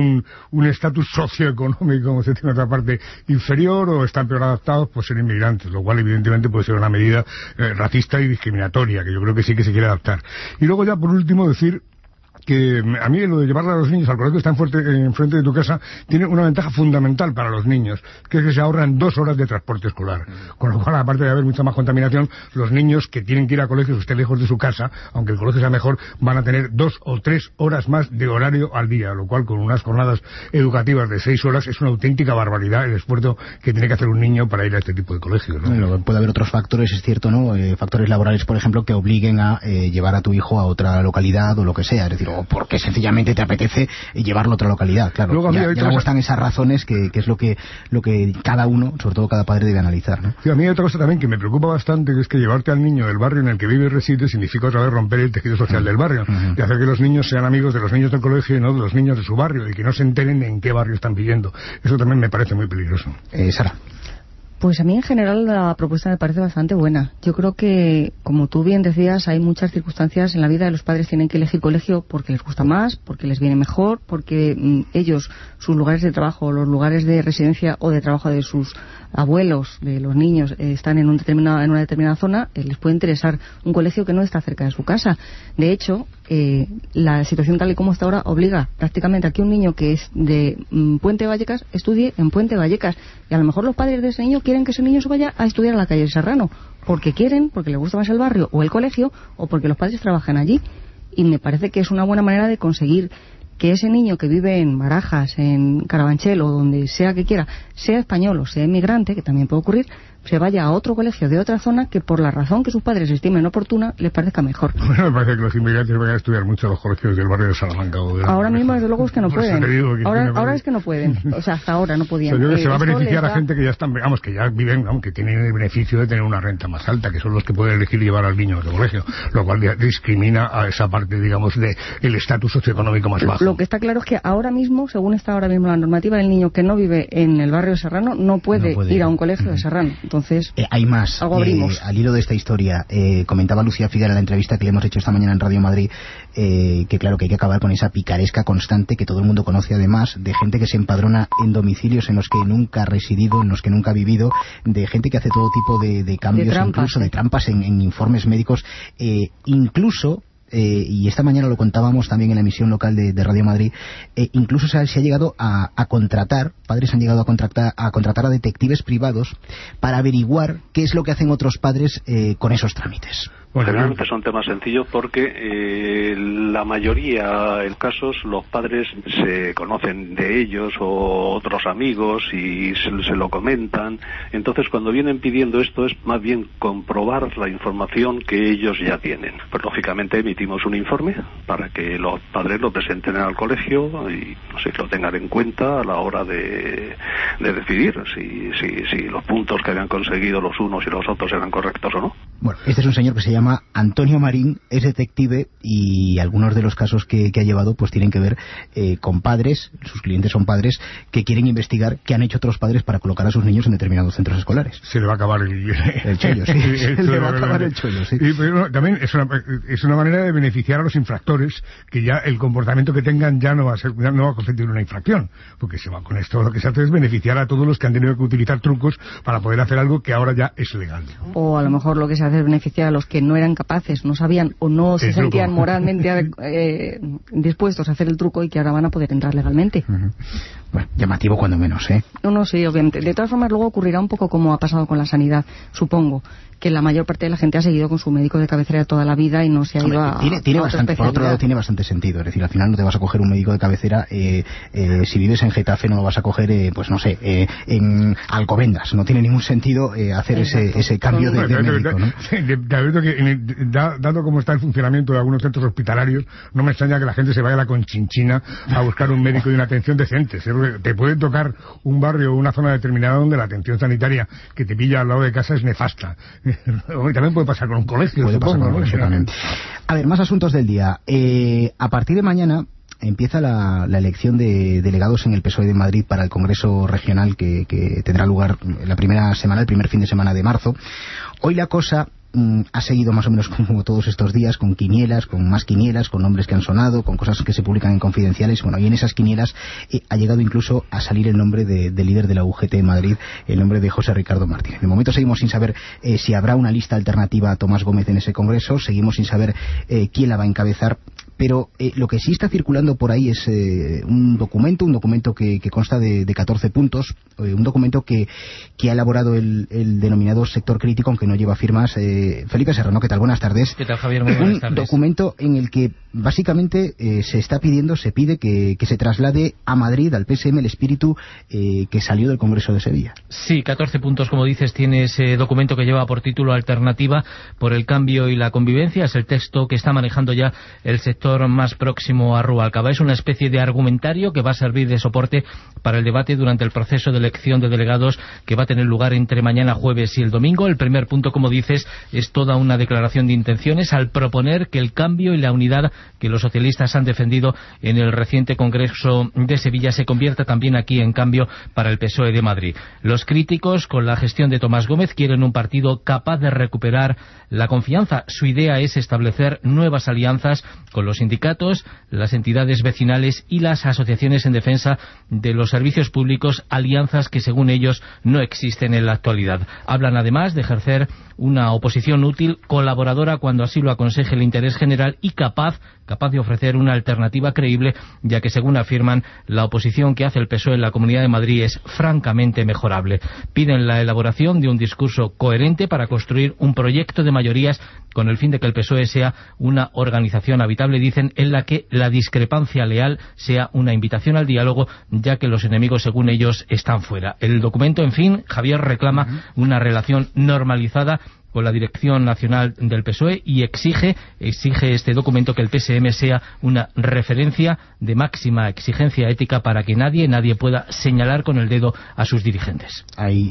un estatus socioeconómico, como se tiene en otra parte, inferior, o están peor adaptados por ser inmigrantes, lo cual evidentemente puede ser una medida racista y discriminatoria, que yo creo que sí que se quiere adaptar. Y luego ya, por último, decir que a mí lo de llevar a los niños al colegio que está enfrente de tu casa tiene una ventaja fundamental para los niños, que es que se ahorran 2 horas de transporte escolar. Con lo cual, aparte de haber mucha más contaminación, los niños que tienen que ir a colegios, estén lejos de su casa, aunque el colegio sea mejor, van a tener 2 o 3 horas más de horario al día, lo cual con unas jornadas educativas de 6 horas es una auténtica barbaridad el esfuerzo que tiene que hacer un niño para ir a este tipo de colegios, ¿no? Bueno, puede haber otros factores, es cierto, ¿no? Factores laborales, por ejemplo, que obliguen a llevar a tu hijo a otra localidad o lo que sea, es decir, o porque sencillamente te apetece llevarlo a otra localidad, claro. Luego, luego están esas razones que es lo que cada uno, sobre todo cada padre, debe analizar, ¿no? Sí, a mí hay otra cosa también que me preocupa bastante, que es que llevarte al niño del barrio en el que vive y reside significa otra vez romper el tejido social del barrio y hacer que los niños sean amigos de los niños del colegio y no de los niños de su barrio, y que no se enteren en qué barrio están viviendo. Eso también me parece muy peligroso. Sara. Pues a mí en general la propuesta me parece bastante buena. Yo creo que, como tú bien decías, hay muchas circunstancias en la vida de los padres. Tienen que elegir colegio porque les gusta más, porque les viene mejor, porque ellos, sus lugares de trabajo, los lugares de residencia o de trabajo de sus abuelos, de los niños, están en una determinada zona, les puede interesar un colegio que no está cerca de su casa. De hecho, la situación tal y como está ahora obliga prácticamente a que un niño que es de Puente Vallecas estudie en Puente Vallecas, y a lo mejor los padres de ese niño quieren que ese niño se vaya a estudiar a la calle de Serrano, porque quieren, porque les gusta más el barrio o el colegio, o porque los padres trabajan allí. Y me parece que es una buena manera de conseguir que ese niño que vive en Barajas, en Carabanchel o donde sea que quiera, sea español o sea inmigrante, que también puede ocurrir, se vaya a otro colegio de otra zona que por la razón que sus padres estimen oportuna les parezca mejor. Bueno, me parece que los inmigrantes vayan a estudiar mucho a los colegios del barrio de Salamanca. Ahora mismo, desde luego, es que no pueden. Ahora es que no pueden. O sea, hasta ahora no podían. Yo creo que se va a beneficiar a gente que ya están, que ya viven, que tienen el beneficio de tener una renta más alta, que son los que pueden elegir llevar al niño a otro colegio, lo cual discrimina a esa parte, digamos, de el estatus socioeconómico más bajo. Lo que está claro es que ahora mismo, según está ahora mismo la normativa, el niño que no vive en el barrio de Serrano no puede ir a un colegio de Serrano. Entonces, hay más. Al hilo de esta historia, comentaba Lucía Figuera en la entrevista que le hemos hecho esta mañana en Radio Madrid, que claro que hay que acabar con esa picaresca constante que todo el mundo conoce, además, de gente que se empadrona en domicilios en los que nunca ha residido, en los que nunca ha vivido, de gente que hace todo tipo de cambios, incluso de trampas en informes médicos, incluso... y esta mañana lo contábamos también en la emisión local de Radio Madrid, incluso se ha llegado a contratar, padres han llegado a contratar a detectives privados para averiguar qué es lo que hacen otros padres con esos trámites. Generalmente son temas sencillos porque la mayoría en casos los padres se conocen de ellos o otros amigos y se lo comentan. Entonces, cuando vienen pidiendo esto es más bien comprobar la información que ellos ya tienen. Pues lógicamente emitimos un informe para que los padres lo presenten al colegio y lo tengan en cuenta a la hora de decidir si los puntos que habían conseguido los unos y los otros eran correctos o no. Bueno, este es un señor que se llama llama Antonio Marín, es detective y algunos de los casos que ha llevado pues tienen que ver con padres, sus clientes son padres, que quieren investigar qué han hecho otros padres para colocar a sus niños en determinados centros escolares. Se le va a acabar el chollo, sí. Se le va a acabar el chollo, sí. Y, pero, también es una manera de beneficiar a los infractores, que ya el comportamiento que tengan ya no va a constituir una infracción, porque se va con esto, lo que se hace es beneficiar a todos los que han tenido que utilizar trucos para poder hacer algo que ahora ya es legal. O a lo mejor lo que se hace es beneficiar a los que no eran capaces, no sabían o no se sentían moralmente dispuestos a hacer el truco y que ahora van a poder entrar legalmente. Bueno, llamativo cuando menos, ¿eh? No, sí, obviamente. De todas formas, luego ocurrirá un poco como ha pasado con la sanidad, supongo, que la mayor parte de la gente ha seguido con su médico de cabecera toda la vida y no se ha ido a bastante, por otro lado, tiene bastante sentido. Es decir, al final no te vas a coger un médico de cabecera, si vives en Getafe no lo vas a coger, pues no sé, en Alcobendas. No tiene ningún sentido hacer ese cambio de médico, ¿no? Dado cómo está el funcionamiento de algunos centros hospitalarios, no me extraña que la gente se vaya a la Conchinchina a buscar un médico y una atención decente. Te puede tocar un barrio o una zona determinada donde la atención sanitaria que te pilla al lado de casa es nefasta. También puede pasar con un colegio, supongo, ¿no? A ver, más asuntos del día. A partir de mañana empieza la elección de delegados en el PSOE de Madrid para el Congreso Regional que tendrá lugar la primera semana, el primer fin de semana de marzo. Hoy la cosa ha seguido más o menos como todos estos días, con quinielas, con más quinielas, con nombres que han sonado, con cosas que se publican en Confidenciales. Bueno, y en esas quinielas ha llegado incluso a salir el nombre del líder de la UGT de Madrid, el nombre de José Ricardo Martínez. De momento seguimos sin saber si habrá una lista alternativa a Tomás Gómez en ese congreso, seguimos sin saber quién la va a encabezar, pero lo que sí está circulando por ahí es un documento que consta de 14 puntos, un documento que ha elaborado el denominado sector crítico, aunque no lleva firmas. Felipe Serrano, ¿qué tal? Buenas tardes. ¿Qué tal, Javier? Muy buenas tardes. Un documento en el que básicamente se pide que se traslade a Madrid, al PSM, el espíritu que salió del Congreso de Sevilla. Sí, 14 puntos, como dices, tiene ese documento que lleva por título Alternativa por el cambio y la convivencia. Es el texto que está manejando ya el sector más próximo a Rubalcaba. Es una especie de argumentario que va a servir de soporte para el debate durante el proceso de elección de delegados que va a tener lugar entre mañana jueves y el domingo. El primer punto, como dices, es toda una declaración de intenciones al proponer que el cambio y la unidad que los socialistas han defendido en el reciente Congreso de Sevilla se convierta también aquí en cambio para el PSOE de Madrid. Los críticos con la gestión de Tomás Gómez quieren un partido capaz de recuperar la confianza. Su idea es establecer nuevas alianzas con los sindicatos, las entidades vecinales y las asociaciones en defensa de los servicios públicos, alianzas que según ellos no existen en la actualidad. Hablan además de ejercer una oposición útil, colaboradora cuando así lo aconseje el interés general y capaz de ofrecer una alternativa creíble, ya que según afirman, la oposición que hace el PSOE en la Comunidad de Madrid es francamente mejorable. Piden la elaboración de un discurso coherente para construir un proyecto de mayorías con el fin de que el PSOE sea una organización habitable, dicen, en la que la discrepancia leal sea una invitación al diálogo, ya que los enemigos, según ellos, están fuera. El documento, en fin, Javier, reclama una relación normalizada con la dirección nacional del PSOE y exige este documento que el PSM sea una referencia de máxima exigencia ética para que nadie pueda señalar con el dedo a sus dirigentes. Hay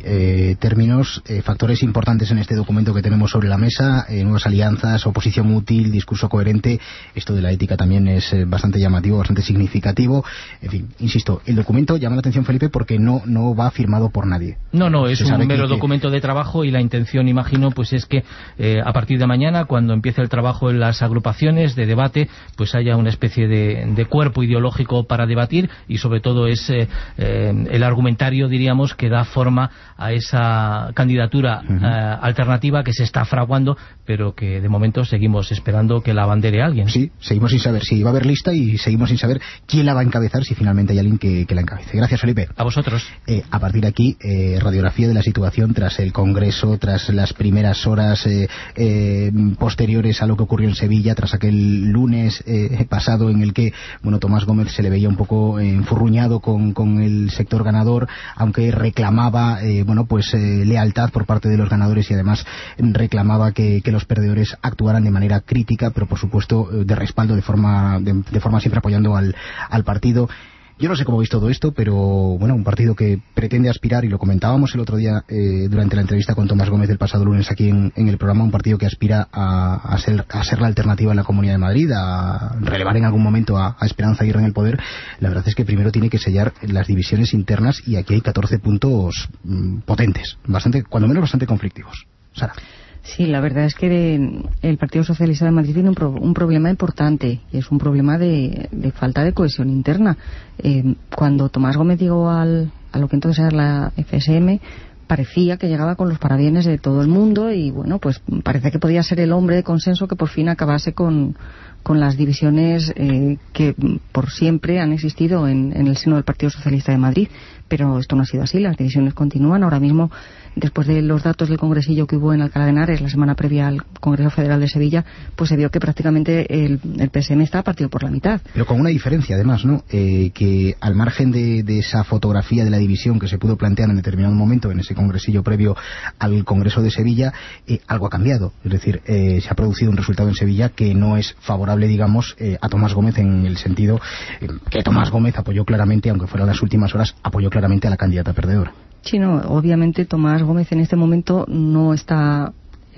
factores importantes en este documento que tenemos sobre la mesa, nuevas alianzas, oposición útil, discurso coherente. Esto de la ética también es bastante llamativo, bastante significativo. En fin, insisto, el documento llama la atención, Felipe, porque no va firmado por nadie. No, es un mero documento de trabajo y la intención, imagino, pues es que a partir de mañana, cuando empiece el trabajo en las agrupaciones de debate, pues haya una especie de cuerpo ideológico para debatir y sobre todo es el argumentario, diríamos, que da forma a esa candidatura alternativa que se está fraguando, pero que de momento seguimos esperando que la abandere alguien. Sí, seguimos sin saber si va a haber lista y seguimos sin saber quién la va a encabezar, si finalmente hay alguien que la encabece. Gracias, Felipe. A vosotros. A partir de aquí, radiografía de la situación tras el Congreso, tras las primeras horas posteriores a lo que ocurrió en Sevilla, tras aquel lunes pasado en el que Tomás Gómez se le veía un poco enfurruñado con el sector ganador, aunque reclamaba lealtad por parte de los ganadores y además reclamaba que los perdedores actuaran de manera crítica, pero por supuesto de respaldo, de forma siempre apoyando al partido. Yo no sé cómo veis todo esto, pero bueno, un partido que pretende aspirar, y lo comentábamos el otro día durante la entrevista con Tomás Gómez del pasado lunes aquí en el programa, un partido que aspira a ser la alternativa en la Comunidad de Madrid, a relevar en algún momento a Esperanza Aguirre en el poder. La verdad es que primero tiene que sellar las divisiones internas, y aquí hay 14 puntos potentes, cuando menos bastante conflictivos. Sara. Sí, la verdad es que el Partido Socialista de Madrid tiene un problema importante, y es un problema de falta de cohesión interna. Cuando Tomás Gómez llegó a lo que entonces era la FSM, parecía que llegaba con los parabienes de todo el mundo, y bueno, pues parece que podía ser el hombre de consenso que por fin acabase con las divisiones que por siempre han existido en el seno del Partido Socialista de Madrid. Pero esto no ha sido así, las divisiones continúan. Ahora mismo, después de los datos del congresillo que hubo en Alcalá de Henares la semana previa al Congreso Federal de Sevilla, pues se vio que prácticamente el PSM está partido por la mitad. Pero con una diferencia, además, ¿no? Que al margen de esa fotografía de la división que se pudo plantear en determinado momento en ese congresillo previo al Congreso de Sevilla, algo ha cambiado. Es decir, se ha producido un resultado en Sevilla que no es favorable, digamos, a Tomás Gómez, en el sentido que Tomás Gómez apoyó claramente, aunque fuera en las últimas horas, apoyó claramente a la candidata perdedora. Sí, no, obviamente Tomás Gómez en este momento no está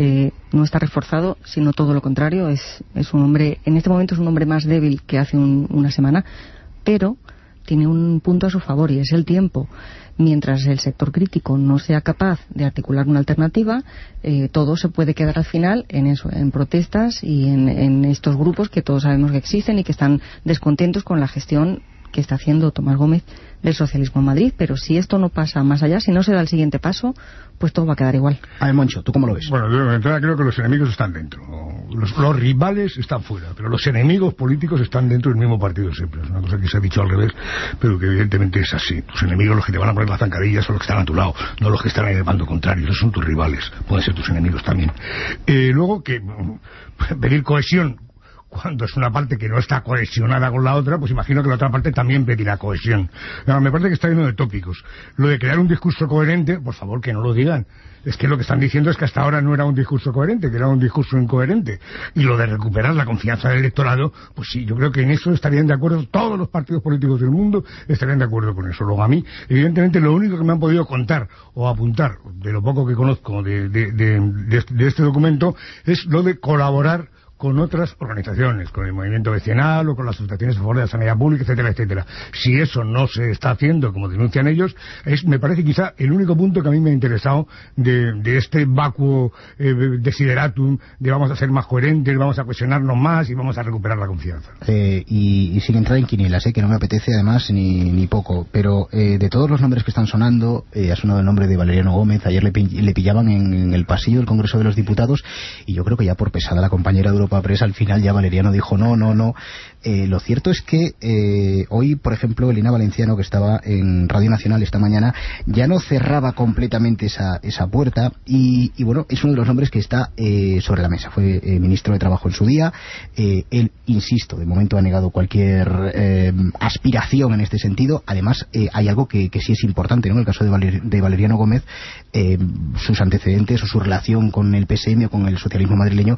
reforzado, sino todo lo contrario. Es un hombre, en este momento es un hombre más débil que hace una semana, pero tiene un punto a su favor, y es el tiempo. Mientras el sector crítico no sea capaz de articular una alternativa, todo se puede quedar al final en eso, en protestas y en estos grupos que todos sabemos que existen y que están descontentos con la gestión que está haciendo Tomás Gómez del socialismo en Madrid. Pero si esto no pasa más allá, si no se da el siguiente paso, pues todo va a quedar igual. A ver, Moncho, ¿tú cómo lo ves? Bueno, de entrada creo que los enemigos están dentro. Los rivales están fuera, pero los enemigos políticos están dentro del mismo partido siempre. Es una cosa que se ha dicho al revés, pero que evidentemente es así. Tus enemigos, los que te van a poner las zancadillas, son los que están a tu lado, no los que están en el bando contrario. Esos son tus rivales, pueden ser tus enemigos también. Luego, que pedir cohesión cuando es una parte que no está cohesionada con la otra, pues imagino que la otra parte también pedirá cohesión. Me parece que está lleno de tópicos. Lo de crear un discurso coherente, por favor, que no lo digan. Es que lo que están diciendo es que hasta ahora no era un discurso coherente, que era un discurso incoherente. Y lo de recuperar la confianza del electorado, pues sí, yo creo que en eso estarían de acuerdo todos los partidos políticos del mundo, estarían de acuerdo con eso. Luego a mí, evidentemente, lo único que me han podido contar o apuntar, de lo poco que conozco de este documento, es lo de colaborar con otras organizaciones, con el movimiento vecinal o con las asociaciones a favor de la sanidad pública, etcétera, etcétera. Si eso no se está haciendo, como denuncian ellos, me parece quizá el único punto que a mí me ha interesado de este vacuo desideratum de vamos a ser más coherentes, vamos a cuestionarnos más y vamos a recuperar la confianza. Y sin entrar en quinielas, que no me apetece además ni poco, pero de todos los nombres que están sonando, ha sonado el nombre de Valeriano Gómez. Ayer le pillaban en el pasillo del Congreso de los Diputados, y yo creo que ya por pesada la compañera de Europa Press, al final ya Valeriano dijo no. Lo cierto es que hoy, por ejemplo, Elena Valenciano, que estaba en Radio Nacional esta mañana, ya no cerraba completamente esa puerta, y bueno, es uno de los nombres que está sobre la mesa. Fue ministro de Trabajo en su día. Él, insisto, de momento ha negado cualquier aspiración en este sentido. Además, hay algo que sí es importante, ¿no? En el caso de Valeriano Gómez, sus antecedentes o su relación con el PSM o con el socialismo madrileño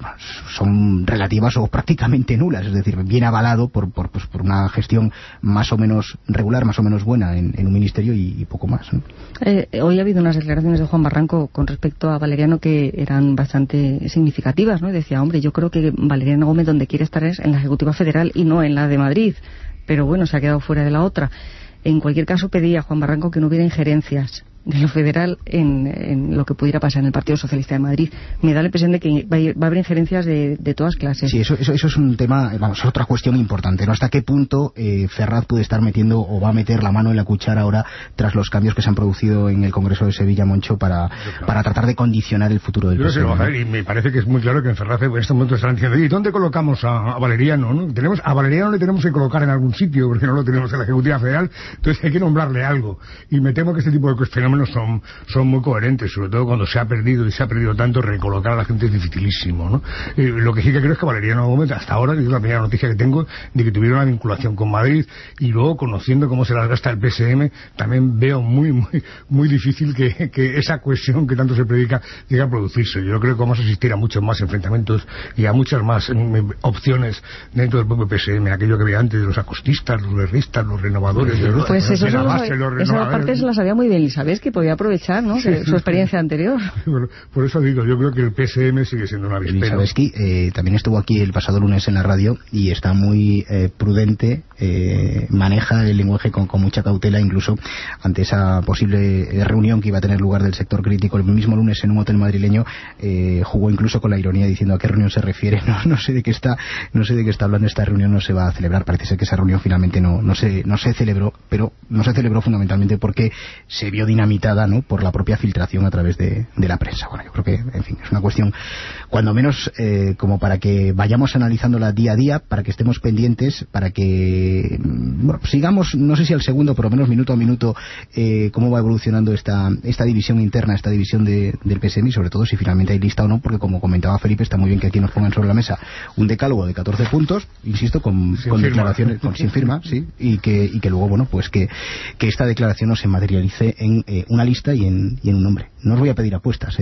son relativas o prácticamente nulas, es decir, bien avalado por una gestión más o menos regular, más o menos buena en un ministerio y poco más, ¿no? Hoy ha habido unas declaraciones de Juan Barranco con respecto a Valeriano que eran bastante significativas, ¿no? Y decía, hombre, yo creo que Valeriano Gómez donde quiere estar es en la Ejecutiva Federal y no en la de Madrid, pero bueno, se ha quedado fuera de la otra. En cualquier caso, pedía a Juan Barranco que no hubiera injerencias de lo federal en lo que pudiera pasar en el Partido Socialista de Madrid. Me da la impresión de que va a haber injerencias de todas clases. Sí, eso es un tema, es otra cuestión importante, ¿no? ¿Hasta qué punto Ferraz puede estar metiendo o va a meter la mano en la cuchara ahora tras los cambios que se han producido en el Congreso de Sevilla, Moncho, para tratar de condicionar el futuro del PSOE? Y me parece que es muy claro que en Ferraz en este momento están diciendo, ¿y dónde colocamos a Valeriano? ¿No? A Valeriano le tenemos que colocar en algún sitio, porque no lo tenemos en la Ejecutiva Federal, entonces hay que nombrarle algo. Y me temo que este tipo de fenómenos fenómenos son muy coherentes, sobre todo cuando se ha perdido tanto, recolocar a la gente es dificilísimo, ¿no? Lo que sí que creo es que Valeriano Gómez, hasta ahora, que es la primera noticia que tengo, de que tuviera una vinculación con Madrid, y luego, conociendo cómo se las gasta el PSM, también veo muy difícil que esa cohesión que tanto se predica llegue a producirse. Yo creo que vamos a asistir a muchos más enfrentamientos y a muchas más opciones dentro del propio PSM, aquello que veía antes de los acostistas, los berristas, los renovadores. Pues esa parte se la sabía muy bien Isabel, que podía aprovechar, ¿no? Su experiencia anterior. Por eso digo, yo creo que el PSM sigue siendo un avispero. Sabesky también estuvo aquí el pasado lunes en la radio y está muy prudente, maneja el lenguaje con mucha cautela, incluso ante esa posible reunión que iba a tener lugar del sector crítico el mismo lunes en un hotel madrileño. Jugó incluso con la ironía diciendo a qué reunión se refiere. No sé de qué está hablando. Esta reunión no se va a celebrar. Parece ser que esa reunión finalmente no se celebró, pero no se celebró fundamentalmente porque se vio dinamitada, ¿no?, por la propia filtración a través de la prensa. Bueno, yo creo que, en fin, es una cuestión cuando menos como para que vayamos analizándola día a día, para que estemos pendientes, para que sigamos, no sé si al segundo, por lo menos minuto a minuto, cómo va evolucionando esta división interna, esta división del PSM, y sobre todo si finalmente hay lista o no, porque como comentaba Felipe, está muy bien que aquí nos pongan sobre la mesa un decálogo de 14 puntos, insisto, con declaraciones sin firma, sí, y que luego, bueno, pues que esta declaración no se materialice en una lista y en un nombre. No os voy a pedir apuestas,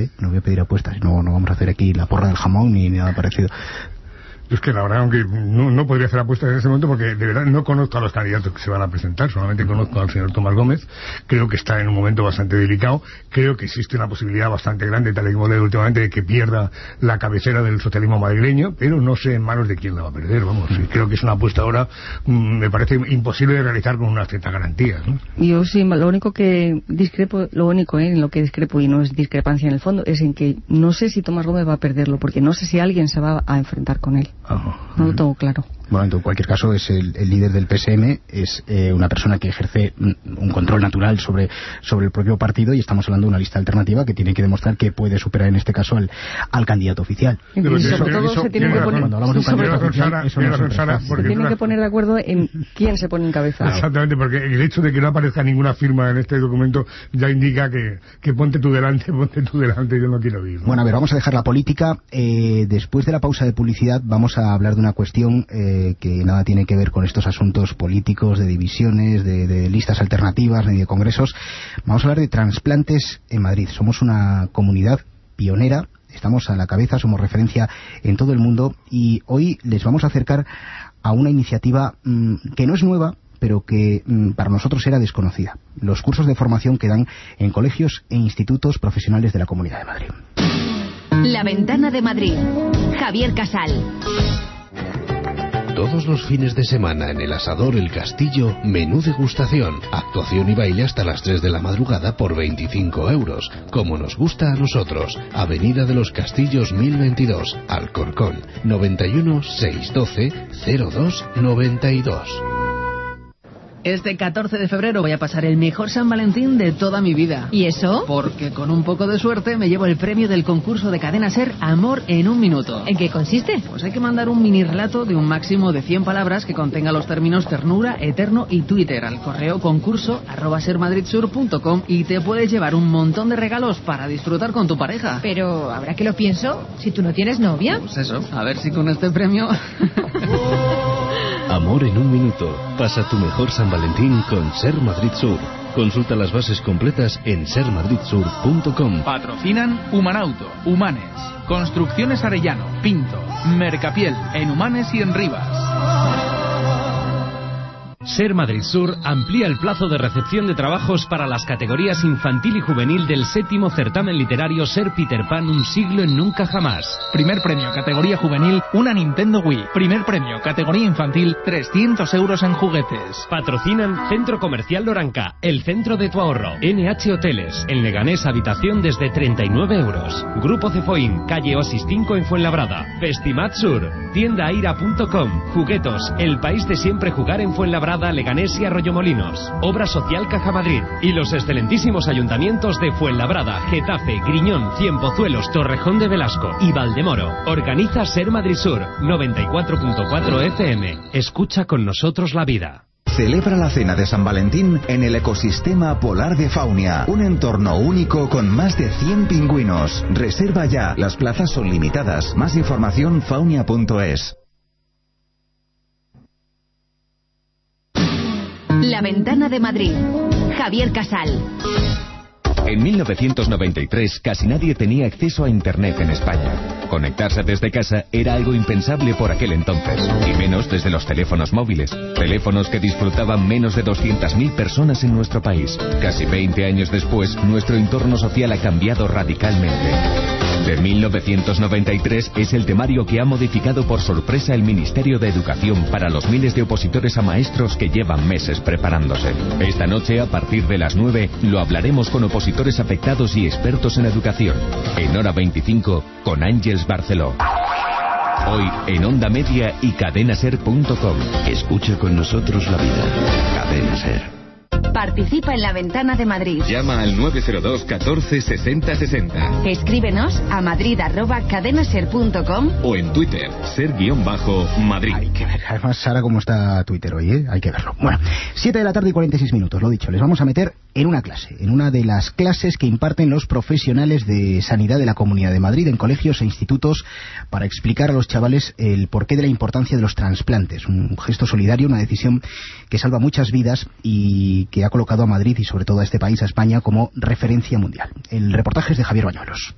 no vamos a hacer aquí la porra del jamón ni nada parecido. Yo es que la verdad, aunque no podría hacer apuestas en ese momento, porque de verdad no conozco a los candidatos que se van a presentar, solamente conozco al señor Tomás Gómez. Creo que está en un momento bastante delicado, creo que existe una posibilidad bastante grande, tal y como leo últimamente, de que pierda la cabecera del socialismo madrileño, pero no sé en manos de quién la va a perder, vamos. Creo que es una apuesta ahora, me parece imposible de realizar con unas ciertas garantías, ¿no? Yo sí, lo único en lo que discrepo, y no es discrepancia en el fondo, es en que no sé si Tomás Gómez va a perderlo, porque no sé si alguien se va a enfrentar con él. No lo tengo claro. Bueno, en cualquier caso es el líder del PSM, es una persona que ejerce un control natural sobre el propio partido, y estamos hablando de una lista alternativa que tiene que demostrar que puede superar en este caso al candidato oficial. Y sobre todo se tienen que poner de acuerdo en quién se pone en cabeza. Exactamente, porque el hecho de que no aparezca ninguna firma en este documento ya indica que ponte tú delante, yo no quiero ir, ¿no? Bueno, a ver, vamos a dejar la política. Después de la pausa de publicidad vamos a hablar de una cuestión que nada tiene que ver con estos asuntos políticos, de divisiones, de listas alternativas, ni de congresos. Vamos a hablar de trasplantes en Madrid. Somos una comunidad pionera, estamos a la cabeza, somos referencia en todo el mundo, y hoy les vamos a acercar a una iniciativa que no es nueva, pero que para nosotros era desconocida. Los cursos de formación que dan en colegios e institutos profesionales de la Comunidad de Madrid. La Ventana de Madrid. Javier Casal. Todos los fines de semana en el Asador El Castillo, menú degustación, actuación y baile hasta las 3 de la madrugada por 25 euros, como nos gusta a nosotros. Avenida de los Castillos 1022, Alcorcón, 91 612 02 92. Este 14 de febrero voy a pasar el mejor San Valentín de toda mi vida. ¿Y eso? Porque con un poco de suerte me llevo el premio del concurso de Cadena SER Amor en un minuto. ¿En qué consiste? Pues hay que mandar un mini relato de un máximo de 100 palabras que contenga los términos ternura, eterno y Twitter al correo concurso@sermadridsur.com, y te puedes llevar un montón de regalos para disfrutar con tu pareja. Pero habrá que lo pienso, si tú no tienes novia. Pues eso, a ver si con este premio... Amor en un minuto. Pasa tu mejor San Valentín con Ser Madrid Sur. Consulta las bases completas en sermadridsur.com. Patrocinan Humanauto, Humanes, Construcciones Arellano, Pinto, Mercapiel, en Humanes y en Rivas. Ser Madrid Sur amplía el plazo de recepción de trabajos para las categorías infantil y juvenil del 7º certamen literario Ser Peter Pan, un siglo en nunca jamás. Primer premio categoría juvenil, una Nintendo Wii. Primer premio categoría infantil, 300 euros en juguetes. Patrocinan Centro Comercial Loranca, el centro de tu ahorro. NH Hoteles, en Leganés habitación desde 39 euros. Grupo Cefoín, calle Oasis 5 en Fuenlabrada. Festimat Sur, tiendaaira.com. Juguetos, el país de siempre jugar en Fuenlabrada, Leganés y Arroyomolinos. Obra Social Caja Madrid. Y los excelentísimos ayuntamientos de Fuenlabrada, Getafe, Griñón, Cienpozuelos, Torrejón de Velasco y Valdemoro. Organiza Ser Madrid Sur, 94.4 FM. Escucha con nosotros la vida. Celebra la cena de San Valentín en el ecosistema polar de Faunia, un entorno único con más de 100 pingüinos. Reserva ya, las plazas son limitadas. Más información faunia.es. La Ventana de Madrid. Javier Casal. En 1993 casi nadie tenía acceso a Internet en España. Conectarse desde casa era algo impensable por aquel entonces, y menos desde los teléfonos móviles. Teléfonos que disfrutaban menos de 200.000 personas en nuestro país. Casi 20 años después, nuestro entorno social ha cambiado radicalmente. De 1993 es el temario que ha modificado por sorpresa el Ministerio de Educación para los miles de opositores a maestros que llevan meses preparándose. Esta noche, a partir de las 9, lo hablaremos con opositores afectados y expertos en educación. En Hora 25, con Ángeles Barceló. Hoy en Onda Media y cadenaser.com. Escucha con nosotros la vida. Cadena Ser. Participa en La Ventana de Madrid. Llama al 902 14 60 60. Escríbenos a madrid@cadenaser.com o en Twitter, ser_Madrid. Hay que ver, además, Sara, cómo está Twitter hoy, ¿eh? Hay que verlo. Bueno, 7 de la tarde y 46 minutos, lo dicho. Les vamos a meter en una clase, en una de las clases que imparten los profesionales de sanidad de la Comunidad de Madrid en colegios e institutos para explicar a los chavales el porqué de la importancia de los trasplantes. Un gesto solidario, una decisión que salva muchas vidas y que ha colocado a Madrid y sobre todo a este país, a España, como referencia mundial. El reportaje es de Javier Bañuelos.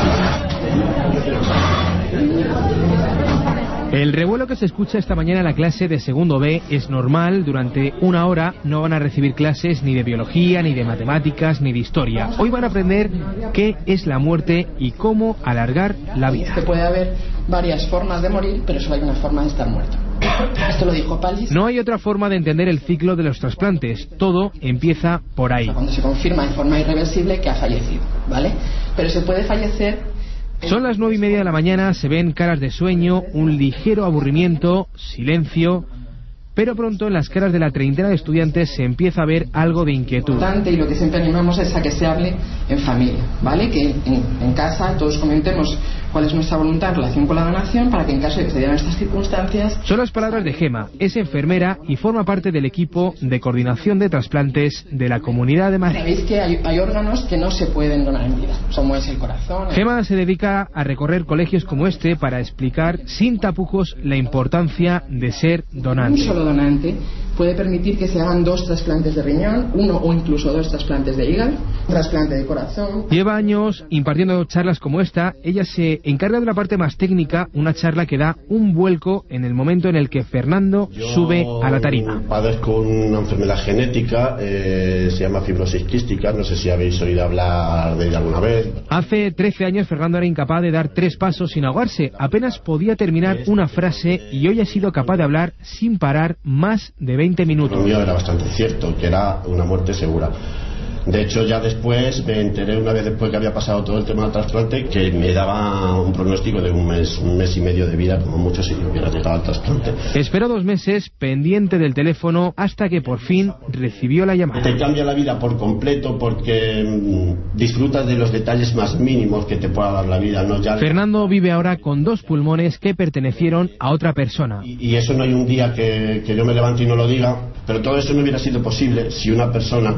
El revuelo que se escucha esta mañana en la clase de segundo B es normal. Durante una hora no van a recibir clases ni de biología, ni de matemáticas, ni de historia. Hoy van a aprender qué es la muerte y cómo alargar la vida. Que puede haber varias formas de morir, pero solo hay una forma de estar muerto. Esto lo dijo Pallis. No hay otra forma de entender el ciclo de los trasplantes. Todo empieza por ahí. Cuando se confirma de forma irreversible que ha fallecido, ¿vale? Pero se puede fallecer. Son las 9:30 de la mañana, se ven caras de sueño, un ligero aburrimiento, silencio, pero pronto en las caras de la treintena de estudiantes se empieza a ver algo de inquietud. Y lo que siempre animamos es a que se hable en familia, ¿vale? Que en casa todos comentemos cuál es nuestra voluntad en relación con la donación para que en caso de que se dieran estas circunstancias... Son las palabras de Gema, es enfermera y forma parte del equipo de coordinación de trasplantes de la Comunidad de Madrid. Sabéis que hay órganos que no se pueden donar en vida, como es el corazón... Gema se dedica a recorrer colegios como este para explicar sin tapujos la importancia de ser donante. Un solo donante puede permitir que se hagan 2 trasplantes de riñón, 1 o incluso 2 trasplantes de hígado, trasplante de corazón. Lleva años impartiendo charlas como esta. Ella se encarga de la parte más técnica, una charla que da un vuelco en el momento en el que Fernando sube a la tarima. Padezco una enfermedad genética, se llama fibrosis quística, no sé si habéis oído hablar de ella alguna vez. Hace 13 años Fernando era incapaz de dar 3 pasos sin ahogarse, apenas podía terminar una frase y hoy ha sido capaz de hablar sin parar más de 20 minutos. Lo mío era bastante cierto, que era una muerte segura. De hecho, ya después me enteré, una vez después que había pasado todo el tema del trasplante, que me daba un pronóstico de un mes y medio de vida, como mucho si yo hubiera llegado al trasplante. Esperó 2 meses pendiente del teléfono hasta que por fin recibió la llamada. Te cambia la vida por completo porque disfrutas de los detalles más mínimos que te pueda dar la vida, ¿no? Ya... Fernando vive ahora con 2 pulmones que pertenecieron a otra persona. Y eso no hay un día que yo me levante y no lo diga, pero todo eso no hubiera sido posible si una persona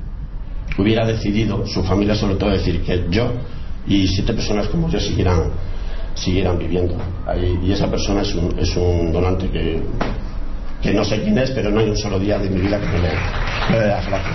hubiera decidido, su familia sobre todo, decir que yo y 7 personas como yo siguieran viviendo. Y esa persona es un donante que no sé quién es, pero no hay un solo día de mi vida que me dé las gracias.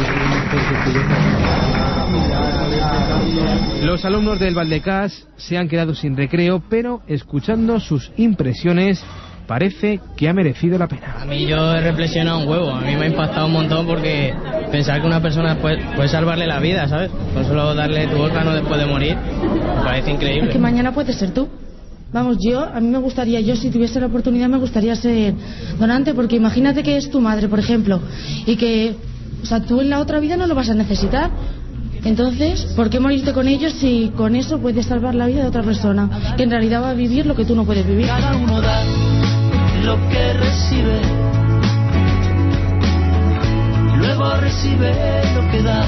Los alumnos del Valdecás se han quedado sin recreo, pero escuchando sus impresiones parece que ha merecido la pena. A mí yo he reflexionado un huevo, a mí me ha impactado un montón porque pensar que una persona puede salvarle la vida, ¿sabes? Con solo darle tu órgano después de morir, me parece increíble. Es que mañana puedes ser tú. Vamos, a mí me gustaría, si tuviese la oportunidad me gustaría ser donante, porque imagínate que es tu madre, por ejemplo, y que, tú en la otra vida no lo vas a necesitar. Entonces, ¿por qué morirte con ellos si con eso puedes salvar la vida de otra persona que en realidad va a vivir lo que tú no puedes vivir? Cada uno da lo que recibe, luego recibe lo que da.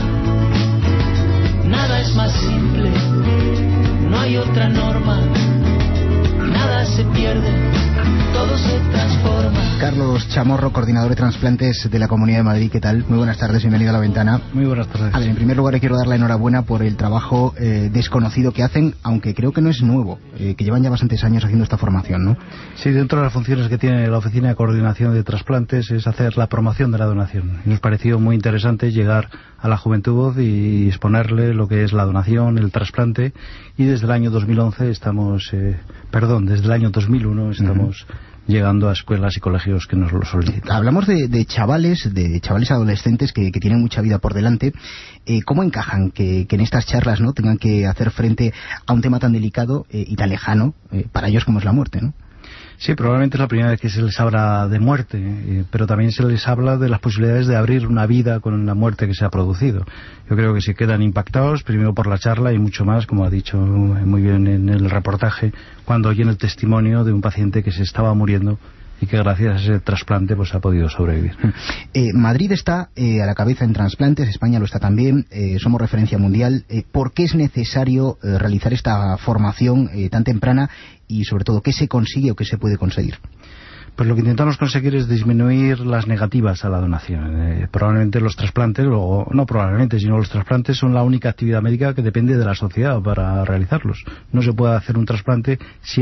Nada es más simple, no hay otra norma, nada es se pierde, todo se transforma. Carlos Chamorro, coordinador de trasplantes de la Comunidad de Madrid, ¿qué tal? Muy buenas tardes, bienvenido a La Ventana. Muy buenas tardes. A ver, en primer lugar le quiero dar la enhorabuena por el trabajo desconocido que hacen, aunque creo que no es nuevo, que llevan ya bastantes años haciendo esta formación, ¿no? Sí, dentro de las funciones que tiene la Oficina de Coordinación de Trasplantes es hacer la promoción de la donación. Y nos pareció muy interesante llegar a la juventud y exponerle lo que es la donación, el trasplante, y desde el año 2011 desde el año 2001 estamos llegando a escuelas y colegios que nos lo solicitan. Hablamos de chavales adolescentes que tienen mucha vida por delante. ¿Cómo encajan que en estas charlas no tengan que hacer frente a un tema tan delicado y tan lejano para ellos como es la muerte, ¿no? Sí, probablemente es la primera vez que se les habla de muerte, pero también se les habla de las posibilidades de abrir una vida con la muerte que se ha producido. Yo creo que se quedan impactados, primero por la charla y mucho más, como ha dicho muy bien en el reportaje, cuando oyen el testimonio de un paciente que se estaba muriendo y que gracias a ese trasplante pues ha podido sobrevivir. Madrid está a la cabeza en trasplantes, España lo está también, somos referencia mundial. ¿Por qué es necesario realizar esta formación tan temprana y sobre todo qué se consigue o qué se puede conseguir? Pues lo que intentamos conseguir es disminuir las negativas a la donación. Probablemente los trasplantes, o no probablemente, sino los trasplantes son la única actividad médica que depende de la sociedad para realizarlos. No se puede hacer un trasplante si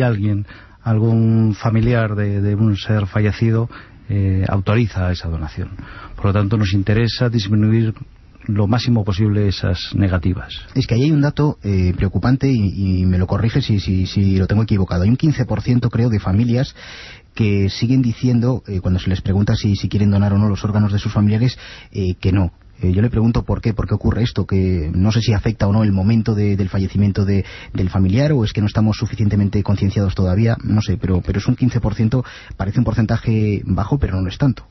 algún familiar de un ser fallecido autoriza esa donación. Por lo tanto, nos interesa disminuir lo máximo posible esas negativas. Es que ahí hay un dato preocupante y me lo corrige si lo tengo equivocado. Hay un 15% creo de familias que siguen diciendo, cuando se les pregunta si quieren donar o no los órganos de sus familiares, que no. Yo le pregunto por qué ocurre esto, que no sé si afecta o no el momento del fallecimiento del familiar, o es que no estamos suficientemente concienciados todavía, no sé, pero es un 15%, parece un porcentaje bajo, pero no lo es tanto.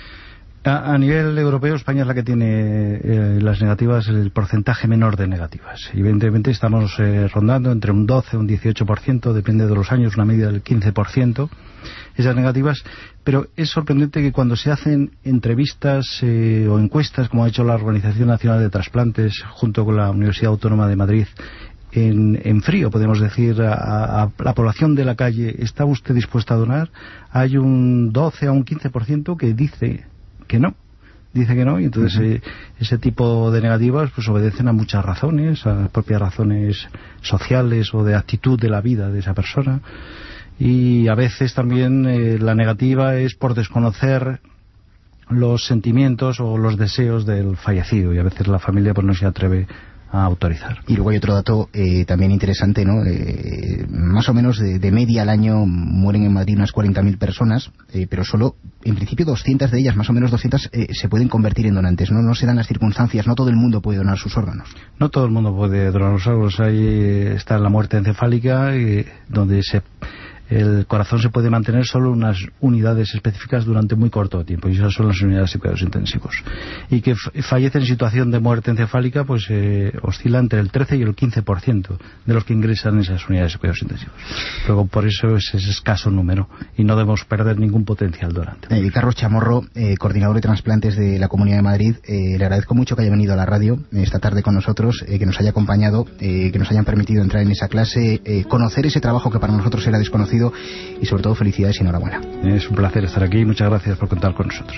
A nivel europeo, España es la que tiene las negativas, el porcentaje menor de negativas. Evidentemente estamos rondando entre un 12 y un 18%, depende de los años, una media del 15%, esas negativas, pero es sorprendente que cuando se hacen entrevistas o encuestas, como ha hecho la Organización Nacional de Trasplantes, junto con la Universidad Autónoma de Madrid, en frío, podemos decir, a la población de la calle, ¿está usted dispuesta a donar? Hay un 12 a un 15% que dice que no, y entonces ese tipo de negativas pues obedecen a muchas razones, a las propias razones sociales o de actitud de la vida de esa persona, y a veces también la negativa es por desconocer los sentimientos o los deseos del fallecido, y a veces la familia pues no se atreve a autorizar. Y luego hay otro dato también interesante, ¿no? Más o menos de media al año mueren en Madrid unas 40.000 personas, pero solo, en principio, 200 de ellas, más o menos 200, se pueden convertir en donantes, ¿no? No se dan las circunstancias, no todo el mundo puede donar sus órganos. No todo el mundo puede donar los órganos. Ahí está la muerte encefálica, donde el corazón se puede mantener solo unas unidades específicas durante muy corto tiempo, y esas son las unidades de cuidados intensivos. Y que fallecen en situación de muerte encefálica, pues oscila entre el 13 y el 15% de los que ingresan en esas unidades de cuidados intensivos. Luego, por eso es ese escaso número, y no debemos perder ningún potencial donante. Carlos Chamorro, coordinador de trasplantes de la Comunidad de Madrid, le agradezco mucho que haya venido a la radio esta tarde con nosotros, que nos haya acompañado, que nos hayan permitido entrar en esa clase, conocer ese trabajo que para nosotros era desconocido, y sobre todo felicidades y enhorabuena. Es un placer estar aquí, muchas gracias por contar con nosotros.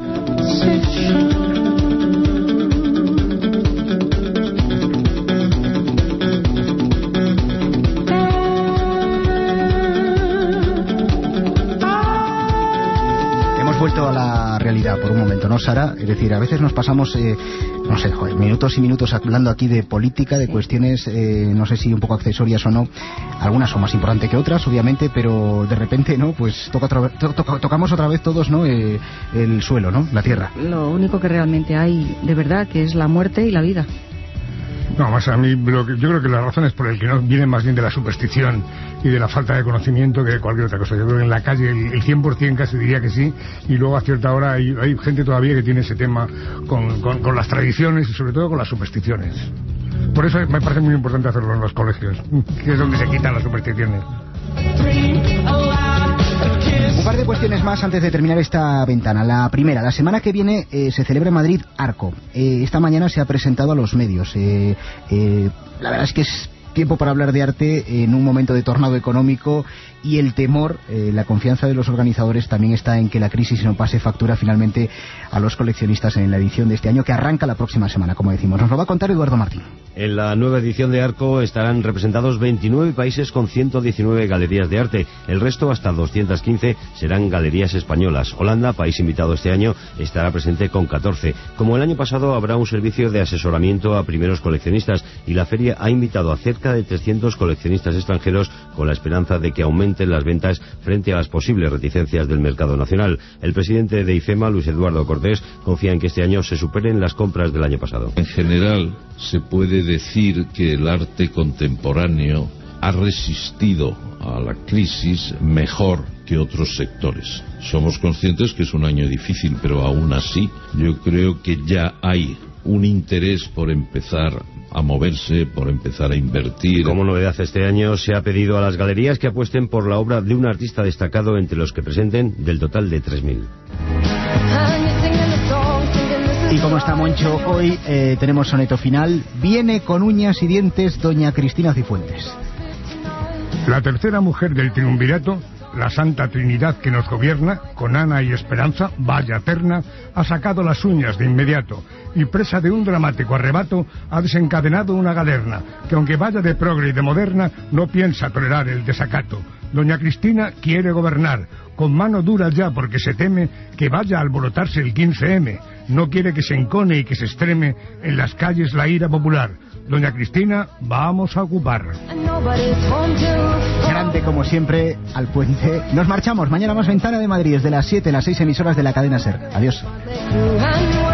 Vuelto a la realidad por un momento, ¿no, Sara? Es decir, a veces nos pasamos, minutos y minutos hablando aquí de política, de cuestiones, no sé si un poco accesorias o no. Algunas son más importantes que otras, obviamente, pero de repente, ¿no? Pues tocamos otra vez todos, ¿no? El suelo, ¿no? La tierra. Lo único que realmente hay de verdad, que es la muerte y la vida. No, más a mí, yo creo que las razones por el que no vienen más bien de la superstición y de la falta de conocimiento que de cualquier otra cosa. Yo creo que en la calle el 100% casi diría que sí, y luego a cierta hora hay gente todavía que tiene ese tema con las tradiciones y sobre todo con las supersticiones. Por eso me parece muy importante hacerlo en los colegios, que es donde se quitan las supersticiones. Un par de cuestiones más antes de terminar esta ventana. La primera, la semana que viene se celebra en Madrid Arco. Esta mañana se ha presentado a los medios. La verdad es que es Tiempo para hablar de arte en un momento de tornado económico y el temor, la confianza de los organizadores también está en que la crisis no pase factura finalmente a los coleccionistas en la edición de este año que arranca la próxima semana, como decimos. Nos lo va a contar Eduardo Martín. En la nueva edición de Arco estarán representados 29 países con 119 galerías de arte. El resto, hasta 215, serán galerías españolas. Holanda, país invitado este año, estará presente con 14. Como el año pasado, habrá un servicio de asesoramiento a primeros coleccionistas y la feria ha invitado a cerca de 300 coleccionistas extranjeros con la esperanza de que aumenten las ventas frente a las posibles reticencias del mercado nacional. El presidente de IFEMA, Luis Eduardo Cortés, confía en que este año se superen las compras del año pasado. En general, se puede decir que el arte contemporáneo ha resistido a la crisis mejor que otros sectores. Somos conscientes que es un año difícil, pero aún así yo creo que ya hay un interés por empezar a moverse, por empezar a invertir. Como novedad este año se ha pedido a las galerías que apuesten por la obra de un artista destacado entre los que presenten, del total de 3.000. Y como está Moncho, hoy tenemos soneto final. Viene con uñas y dientes doña Cristina Cifuentes. La tercera mujer del triunvirato, la Santa Trinidad que nos gobierna, con Ana y Esperanza, vaya terna, ha sacado las uñas de inmediato y presa de un dramático arrebato ha desencadenado una galerna que aunque vaya de progre y de moderna no piensa tolerar el desacato. Doña Cristina quiere gobernar, con mano dura ya porque se teme que vaya a alborotarse el 15M. No quiere que se encone y que se extreme en las calles la ira popular. Doña Cristina, vamos a ocupar. Grande como siempre, al puente. Nos marchamos. Mañana más Ventana de Madrid, desde las 7, las 6 emisoras de la cadena SER. Adiós.